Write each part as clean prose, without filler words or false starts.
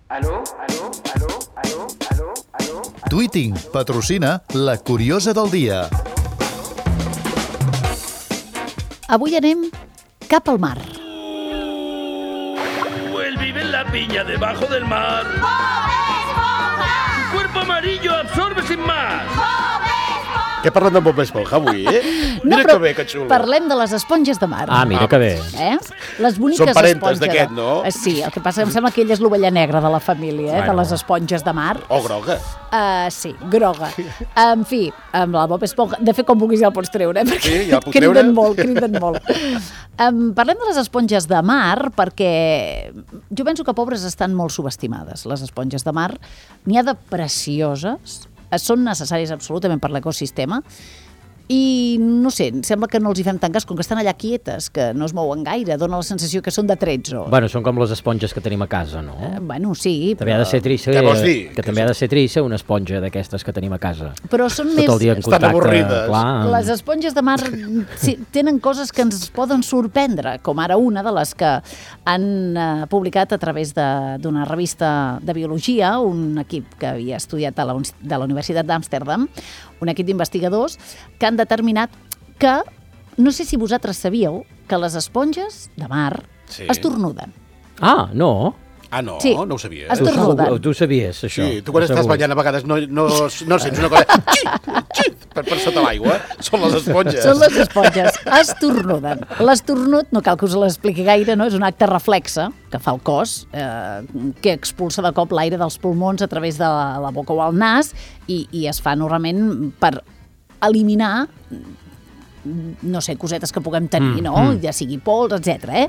Aló? Tweeting patrocina La Curiosa del Dia. Avui anem cap al mar. Él vive en la piña debajo del mar. ¡Bob Esponja! ¡Tu cuerpo amarillo absorbe sin más! Què parlem de Bob Esponja avui, No, Mira però que bé, que xulo. parlem de les esponges de mar. Ah, mira que bé. Les boniques Són parentes esponges. d'aquest, no? Sí, el que passa que em sembla que ell és l'ovella negra de la família, de les esponges de mar. O groga. Sí, groga. En fi, amb la Bob Esponja... De fet, com vulguis ja el pots treure, perquè Sí, ja el puc treure. criden molt. Parlem de les esponges de mar perquè jo penso que, pobres, estan molt subestimades, les esponges de mar. N'hi ha de precioses, són necessàries absolutament per l'ecosistema, i no sé, sembla que no els hi fem tant cas, com que estan allà quietes, que no es mouen gaire, dona la sensació que són de trezzo. Bueno, són com les esponges que tenim a casa, no? Bueno, sí, També ha de ser trista, Què vols dir? que també ha de ser trista una esponja d'aquestes que tenim a casa. però són Tot el dia en Estan contacte. avorrides. Clar. Les esponges de mar sí, tenen coses que ens poden sorprendre, com ara una de les que han publicat a través d'una revista de biologia, un equip que havia estudiat de la Universitat d'Amsterdam, un equip d'investigadors que han determinat que, no sé si vosaltres sabíeu, que les esponges de mar estornuden. Ah, no? Ah, no? Sí. No ho sabia. Estornuden. Tu sabies, això? Sí, tu quan estàs Segur. ballant a vegades no sents una cosa... Xit, per sota l'aigua. Són les esponges. Són les esponges. Estornuden. L'esternut, no cal que us l'expliqui gaire, no? És un acte reflexe que fa el cos, que expulsa de cop l'aire dels pulmons a través de la boca o el nas i es fa normalment per eliminar, no sé, cosetes que puguem tenir, no? Ja sigui pols, etc.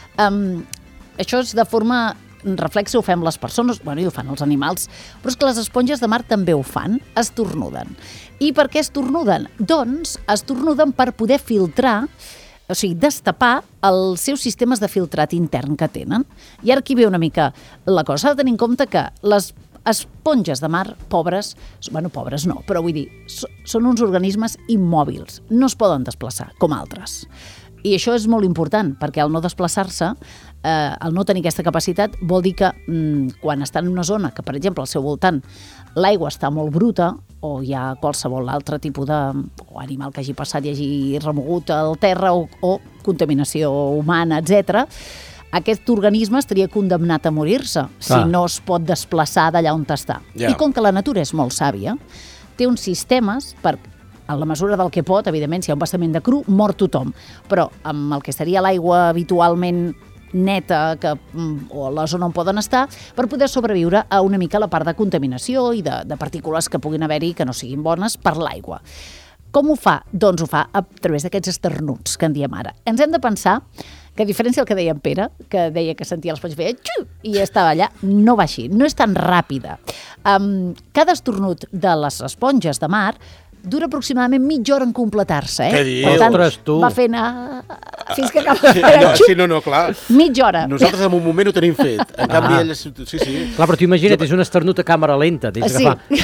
Això és de forma reflexa, ho fem les persones, bueno, i ho fan els animals, però és que les esponges de mar també ho fan, estornuden. I per què estornuden? Doncs estornuden per poder filtrar, o sigui, destapar els seus sistemes de filtrat intern que tenen. I ara aquí ve una mica la cosa. S'ha de tenir en compte que les esponges de mar, pobres, bueno, pobres no, però vull dir, són uns organismes immòbils, no es poden desplaçar com altres. I això és molt important, perquè al no desplaçar-se, al no tenir aquesta capacitat, vol dir que quan estan en una zona que, per exemple, al seu voltant l'aigua està molt bruta, o hi ha qualsevol altre tipus d'animal que hagi passat i hagi remogut al terra, o contaminació humana, etc., aquest organisme estaria condemnat a morir-se si no es pot desplaçar d'allà on està. I com que la natura és molt sàvia, té uns sistemes per, en la mesura del que pot, evidentment, si hi ha un vessament de cru, mor tothom. Però amb el que seria l'aigua habitualment neta o la zona on poden estar, per poder sobreviure a una mica la part de contaminació i de partícules que puguin haver-hi que no siguin bones per l'aigua. Com ho fa? Doncs ho fa a través d'aquests esternuts que en diem ara. Ens hem de pensar que, a diferència del que deia en Pere, que deia que sentia l'esponja i feia xiu, i estava allà, no va així, no és tan ràpida. Cada esternut de les esponges de mar dura aproximadament mitja hora en completar-se. Què dius? Per tant, Ostres, tu. va fent fins que acaba de fer Sí, no, clar. mitja hora. Nosaltres en un moment ho tenim fet. En canvi, elles... Sí. Clar, però tu imagina't, és un esternut a càmera lenta. Des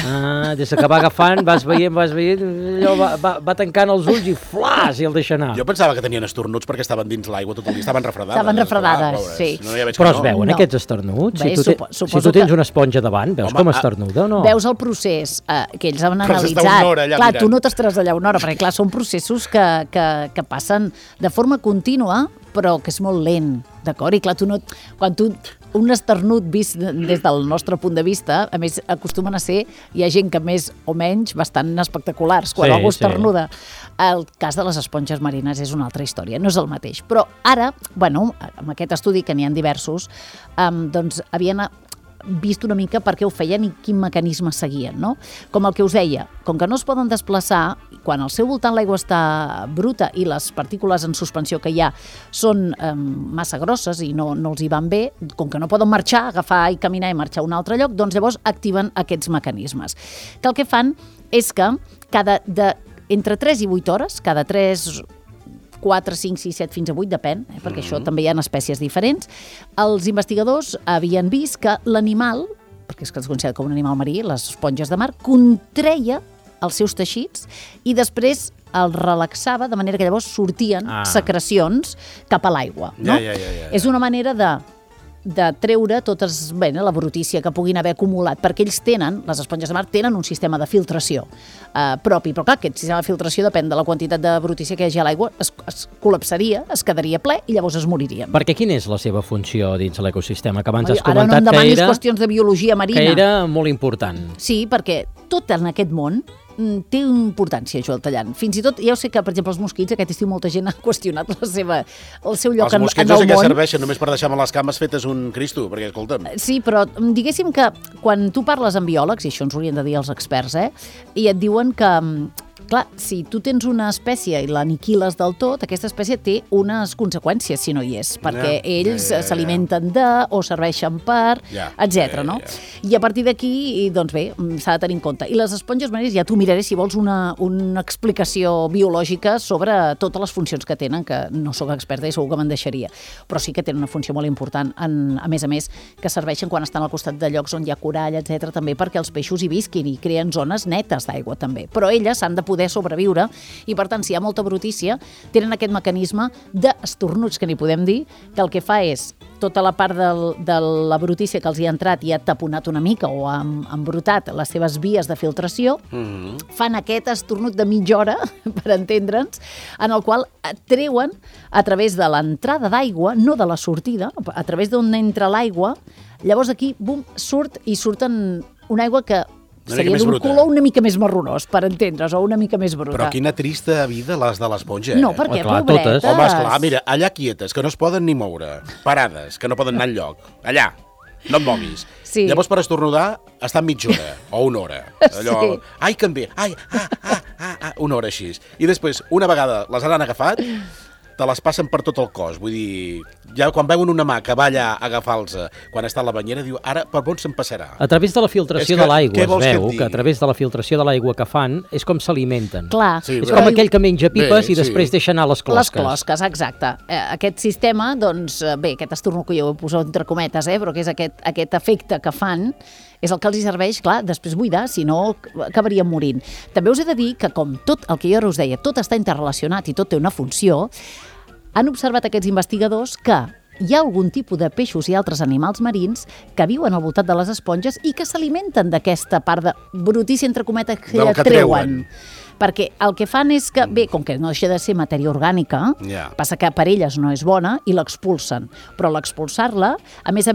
que va agafant, vas veient, allò va tancant els ulls i flas, i el deixa anar. Jo pensava que tenien estornuts perquè estaven dins l'aigua tot el dia. Estaven refredades. Estaven refredades, sí. No, ja veig Però que es veuen aquests esternuts? Bé, Si tu tens una esponja davant, veus com esternuda o no? Veus el procés que ells han Però analitzat. s'està una hora allà Clar, tu mirant. no t'estaràs allà una hora, perquè clar, són processos que passen de forma contínua, però que és molt lent, d'acord? I clar, un esternut vist des del nostre punt de vista, a més, acostumen a ser, hi ha gent que més o menys bastant espectaculars, quan algú esternuda. El cas de les esponges marines és una altra història, no és el mateix. Però ara, bueno, amb aquest estudi, que n'hi ha diversos, doncs havien vist una mica per què ho feien i quin mecanisme seguien, no? Com el que us deia, com que no es poden desplaçar, quan al seu voltant l'aigua està bruta i les partícules en suspensió que hi ha són massa grosses i no els hi van bé, com que no poden marxar, agafar i caminar i marxar a un altre lloc, doncs llavors activen aquests mecanismes. Que el que fan és que entre 3 i 8 hores, cada 3, 4, 5, 6, 7, fins a 8, depèn, perquè això també hi ha espècies diferents, els investigadors havien vist que l'animal, perquè és que es considera com un animal marí, les esponges de mar, contreia els seus teixits i després el relaxava, de manera que llavors sortien secrecions cap a l'aigua. No? Ja. És una manera de de treure la brutícia que puguin haver acumulat, perquè ells les esponges de mar tenen un sistema de filtració propi, però clar, aquest sistema de filtració depèn de la quantitat de brutícia que hi hagi a l'aigua, es col·lapsaria, es quedaria ple i llavors es moririen. Perquè quina és la seva funció dins l'ecosistema? Que abans has Ara no comentat em demanis qüestions de biologia marina. que era molt important. Sí, perquè tot en aquest món té importància, Joel Tallant. Fins i tot, ja ho sé que, per exemple, els mosquits, aquest estiu molta gent ha qüestionat el seu lloc en el món. Els mosquits no sé què serveixen, només per deixar-me les cames fetes un Cristo, perquè, escolta'm... Sí, però diguéssim que quan tu parles amb biòlegs, i això ens ho haurien de dir els experts, i et diuen que... Clar, si tu tens una espècie i l'aniquiles del tot, aquesta espècie té unes conseqüències si no hi és, perquè ells s'alimenten o serveixen per, etc. no? I a partir d'aquí, doncs bé, s'ha de tenir en compte. I les esponges marines, ja t'ho miraré si vols una explicació biològica sobre totes les funcions que tenen, que no sóc experta i segur que me'n deixaria, però sí que tenen una funció molt important, a més, que serveixen quan estan al costat de llocs on hi ha corall, etc. també perquè els peixos hi visquin i creen zones netes d'aigua també. Però elles s'han de poder sobreviure i, per tant, si hi ha molta brutícia, tenen aquest mecanisme d'estornuts, que n'hi podem dir, que el que fa és tota la part de la brutícia que els hi ha entrat i ha taponat una mica o ha embrutat les seves vies de filtració, fan aquest estornut de mitja hora, per entendre'ns, en el qual treuen a través de l'entrada d'aigua, no de la sortida, a través d'on entra l'aigua, llavors aquí, bum, surten una aigua que seria d'un color una mica més marronós, per entendre's, o una mica més bruta. Però quina trista vida les de l'esponja, No, perquè, pobretes. Home, esclar, mira, allà quietes, que no es poden ni moure, parades, que no poden anar enlloc, allà, no et moguis. Sí. Llavors, per estornudar, estan mitja hora, o una hora. Allò, Sí. ai, que em ve, ai, una hora així. I després, una vegada les han agafat, te les passen per tot el cos. Vull dir, ja quan veuen una mà que va allà a agafar-los quan està a la banyera, diu, ara per on se'n passarà? A través de la filtració És que, de l'aigua, què es vols que et veu digui? que a través de la filtració de l'aigua que fan és com s'alimenten. Clar. Sí, És com aquell que menja pipes Bé, i després deixa anar les closques. Les closques, exacte. Aquest sistema, doncs, bé, aquest estornut que jo ho he posat entre cometes, però que és aquest efecte que fan, és el que els hi serveix, clar, després buidar, si no acabarien morint. També us he de dir que, com tot el que jo ara us deia, tot està interrelacionat i tot té una funció, han observat aquests investigadors que hi ha algun tipus de peixos i altres animals marins que viuen al voltant de les esponges i que s'alimenten d'aquesta part de brutícia, entre cometes, que Del que treuen. Perquè el que fan és que, bé, com que no deixa de ser matèria orgànica, passa que per elles no és bona i l'expulsen. Però l'expulsar-la, a més,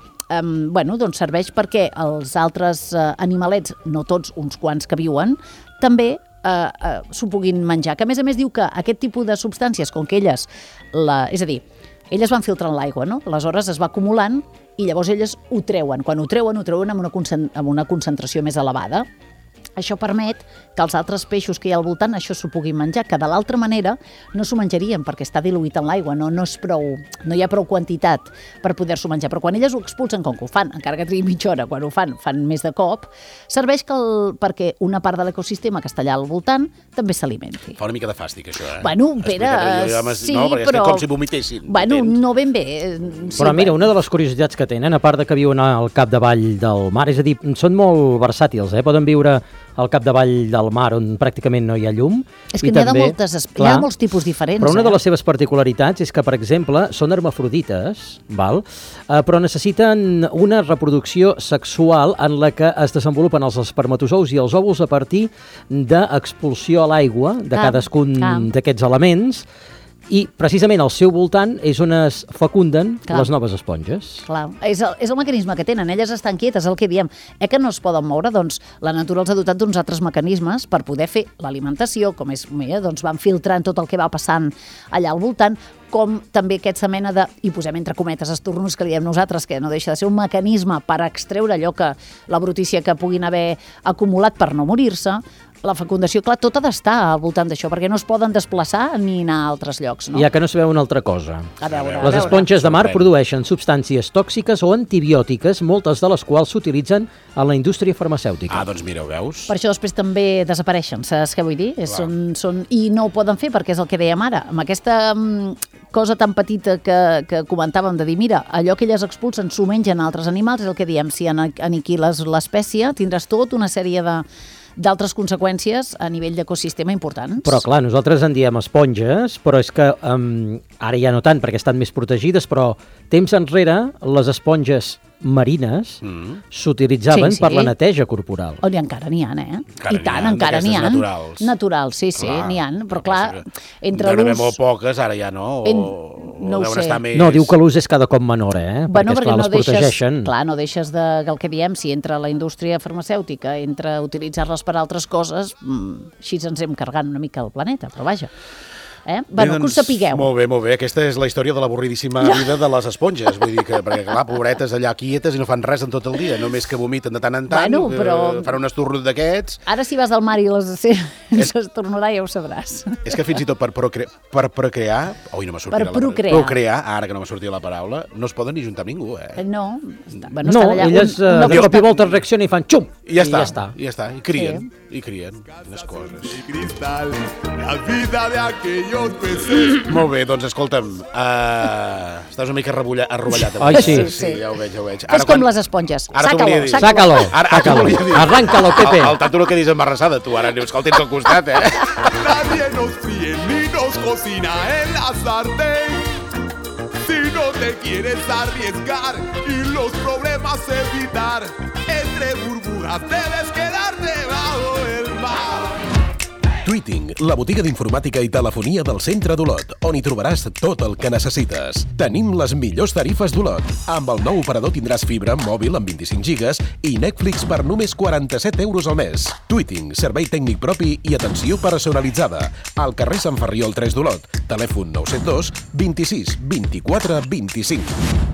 doncs serveix perquè els altres animalets, no tots, uns quants que viuen, també s'ho puguin menjar. Que a més diu que aquest tipus de substàncies, com que elles, és a dir, elles van filtrant l'aigua, no? Aleshores es va acumulant i llavors elles ho treuen. Quan ho treuen amb una concentració més elevada. Això permet que els altres peixos que hi ha al voltant això s'ho puguin menjar, que de l'altra manera no s'ho menjarien perquè està diluït en l'aigua, no hi ha prou quantitat per poder-s'ho menjar. Però quan elles ho expulsen, com que ho fan, encara que trigui mitja hora, quan ho fan més de cop, serveix perquè una part de l'ecosistema que està allà al voltant també s'alimenti. Fa una mica de fàstic, això, Bueno, Pere, sí, no, perquè però... és com si vomitessin. Bueno, no ben bé. Sí, però mira, una de les curiositats que tenen, a part de que viuen al capdavall del mar, és a dir, són molt versàtils, poden viure al capdavall del mar on pràcticament no hi ha llum. És que n'hi ha molts tipus diferents. Però una de les seves particularitats és que, per exemple, són hermafrodites, però necessiten una reproducció sexual en la que es desenvolupen els espermatozous i els òvuls a partir d'expulsió a l'aigua de cadascun d'aquests elements, i precisament al seu voltant és on es fecunden les noves esponges. Clar, és el mecanisme que tenen, elles estan quietes, el que diem. Que no es poden moure, doncs la natura els ha dotat d'uns altres mecanismes per poder fer l'alimentació, com és, doncs van filtrant tot el que va passant allà al voltant, com també aquesta mena de, i posem entre cometes estornuts que li diem nosaltres, que no deixa de ser un mecanisme per extreure allò que la brutícia que puguin haver acumulat per no morir-se. La fecundació, clar, tot ha d'estar al voltant d'això, perquè no es poden desplaçar ni anar a altres llocs, no? Ja que no sabeu una altra cosa. A veure. Les esponges de mar produeixen substàncies tòxiques o antibiòtiques, moltes de les quals s'utilitzen en la indústria farmacèutica. Doncs mira, ho veus? Per això després també desapareixen, saps què vull dir? I no ho poden fer perquè és el que dèiem ara. Amb aquesta cosa tan petita que comentàvem de dir, mira, allò que elles expulsen s'ho mengen altres animals, és el que diem, si aniquiles l'espècie tindràs tota una sèrie d'altres conseqüències a nivell d'ecosistema importants. Però clar, nosaltres en diem esponges, però és que ara ja no tant perquè estan més protegides, però temps enrere les esponges marines s'utilitzaven per la neteja corporal. I encara n'hi ha, Encara I tant, n'hi ha, encara n'hi ha. naturals. Naturals, sí, n'hi ha. Però clar, entre l'ús... l'ús... molt poques, ara ja no. No ho sé. No, diu que l'ús és cada cop menor, Bueno, perquè esclar, les protegeixen. Clar, no deixes de... El que diem, si entra la indústria farmacèutica, entre utilitzar-les per altres coses, així ens hem cargat una mica el planeta, però vaja. Bueno, que ho sapigueu. Molt bé. Aquesta és la història de l'avorridíssima vida de les esponges. Vull dir que, perquè clar, pobretes allà quietes i no fan res en tot el dia, només que vomiten de tant en tant, bueno, però... fan un estornut d'aquests... Ara si vas al mar i les sense estornudar ja ho sabràs. És que fins i tot per procrear... Ui, no m'ha sortit procrear, ara que no m'ha sortit la paraula, no es poden ni juntar amb ningú, No, bueno, no, elles de cop i volta reaccionen i fan xum! I ja està. I crien, unes coses. La vida de aquellos Molt bé, doncs escolta'm, estàs una mica arrovellat. Ai, sí. Ja ho veig. És com les esponges. Sácalo. Arráncalo, Pepe. El tanto no quedis embarrassada, tu, ara dius que el tens al costat, Nadie nos fríe ni nos cocina en la sartén. Si no te quieres arriesgar y los problemas evitar, entre burbujas debes quedar debajo del mar. Tweeting, la botiga d'informàtica i telefonia del centre d'Olot, on hi trobaràs tot el que necessites. Tenim les millors tarifes d'Olot. Amb el nou operador tindràs fibra mòbil amb 25 gigas i Netflix per només 47 euros al mes. Tweeting, servei tècnic propi i atenció personalitzada. Al carrer Sant Ferriol 3 d'Olot. Telèfon 972 26 24 25.